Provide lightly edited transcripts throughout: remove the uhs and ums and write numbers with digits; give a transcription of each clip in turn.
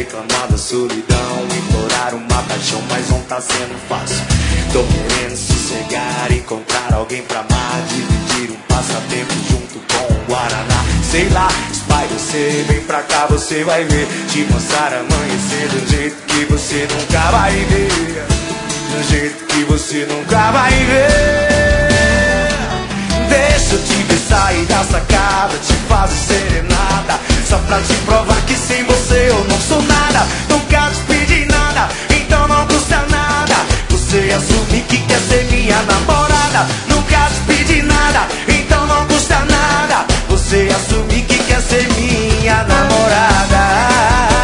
reclamar da solidão, implorar uma paixão, mas não tá sendo fácil. Tô querendo sossegar, encontrar alguém pra amar, dividir um passatempo junto com um guaraná. Sei lá, vai você, vem pra cá, você vai ver, te mostrar amanhecer de um jeito que você nunca vai ver, de um jeito que você nunca vai ver. Deixa eu te ver sair da sacada, te fazer serenata, só pra te provar que sem você eu não sou nada. Nunca te pedi nada, então não custa nada você assumir que quer ser minha namorada. Nunca te pedi nada, então não custa nada você assumir que quer ser minha namorada.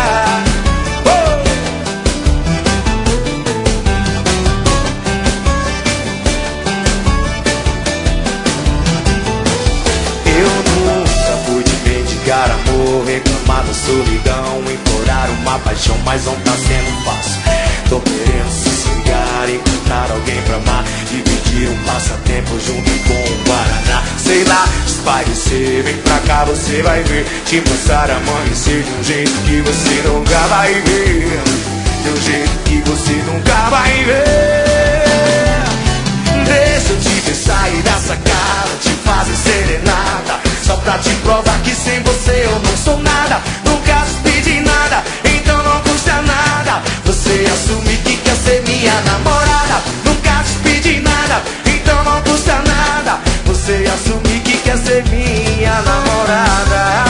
Amor, reclamar da solidão, implorar uma paixão, mas não tá sendo fácil. Tô querendo sossegar, encontrar alguém pra amar, dividir um passatempo junto com um guaraná. Sei lá, espairecer, vem pra cá, você vai ver, te mostrar amanhecer de um jeito que você nunca vai ver, de um jeito que você nunca vai ver. Deixa eu te ver sair da sacada, te fazer serenata, só pra te provar que sem você eu não sou nada. Nunca te pedi nada, então não custa nada você assumir que quer ser minha namorada. Nunca te pedi nada, então não custa nada você assumir que quer ser minha namorada.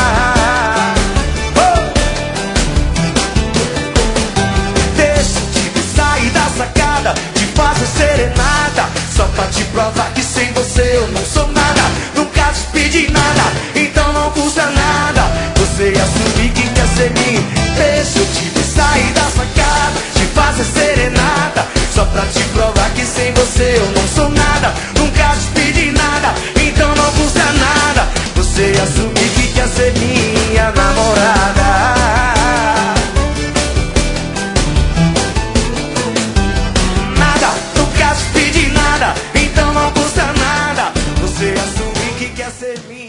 Deixa eu te ver sair da sacada, te fazer serenata, só pra te provar que sem você eu não sou nada. Nunca te pedi nada, então não custa nada você assumir que quer ser mim. Deixa eu te ver sair da sacada, te fazer serenata, só pra te provar que sem você eu não sou nada. Nunca te pedi nada, então não custa nada você assumir que quer ser minha namorada. Nada, nunca te pedi nada, então não custa nada você assumir que quer ser minha.